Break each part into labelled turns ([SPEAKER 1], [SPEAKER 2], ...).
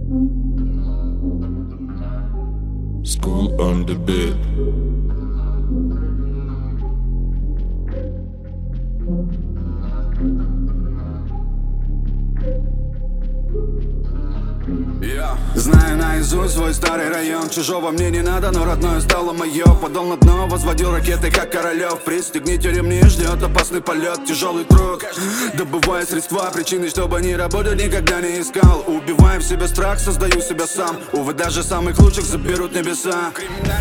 [SPEAKER 1] School on the bed.
[SPEAKER 2] Знаю наизусть свой старый район. Чужого мне не надо, но родное стало мое. Подал на дно, возводил ракеты, как Королев. Пристегните ремни, ждет опасный полет. Тяжелый труд, добывая средства, причины, чтобы не работать, никогда не искал. Убиваю в себе страх, создаю себя сам. Увы, даже самых лучших заберут небеса.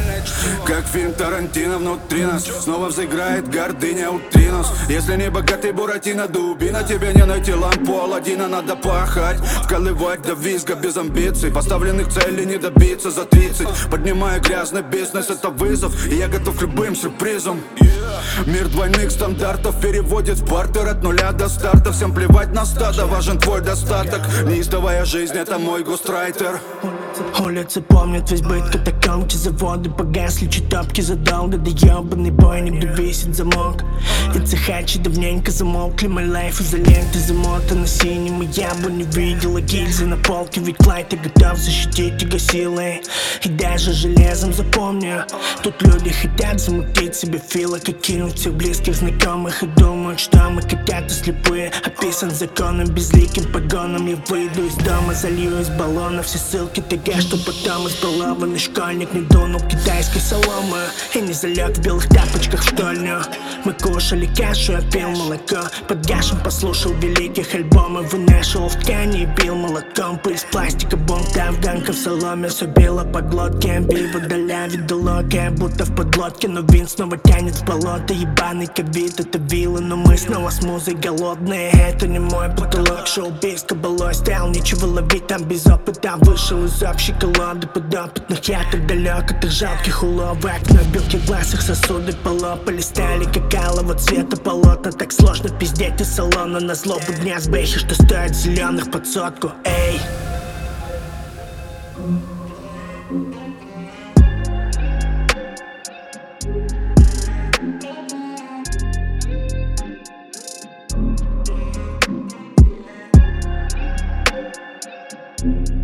[SPEAKER 2] Как фильм Тарантино внутри нас снова взыграет гордыня утринус. Если не богатый Буратино, дубина, тебе не найти лампу Аладдина. Надо пахать, вкалывать до визга без амбиций. Поставленных целей не добиться за 30. Поднимаю грязный бизнес, это вызов, и я готов к любым сюрпризам. Мир двойных стандартов переводит в бартер от нуля до старта. Всем плевать на стадо, важен твой достаток. Неистовая жизнь, это мой гострайтер.
[SPEAKER 3] Улицы помнят весь быт, катакомки, заводы погасли, читапки задолго. Да ебаный бойник, где висит замок. И цехачи давненько замолкли, мой лайф из-за ленты замотана синим. И я бы не видела гильзы на полке, ведь Клайд, ты готов защитить его силой. И даже железом запомню, тут люди хотят замутить себе филок и кинуть всех близких знакомых. И думают, что мы котята слепые, описан законом, безликим погоном. Я выйду из дома, залью из баллона все ссылки ТГ, что потом избалованный школьник не дунул китайской соломы и не залег в белых тапочках в штольню. Мы кушали кашу, я пил молоко, под гашем послушал великих альбомов. Вынашивал в ткани и бил молоком. Пыль с пластика, бомб, афганка в соломе. Все било по глотке, бей водоля, видолока, будто в подлодке. Но вин снова тянет в болото. Ебаный ковид, это вилла, но мы снова с музой голодные. Это не мой потолок, шоу-биз кабалой стоял, нечего ловить там без опыта. Вышел из общей колоды подопытных, я так далек от их жалких уловок. На белке глаз их сосуды полопали, стали какалого цвета полотна. Так сложно пиздеть из салона на злобу дня с бэхи, что стоит зеленых под сотку. Эй!
[SPEAKER 1] Thank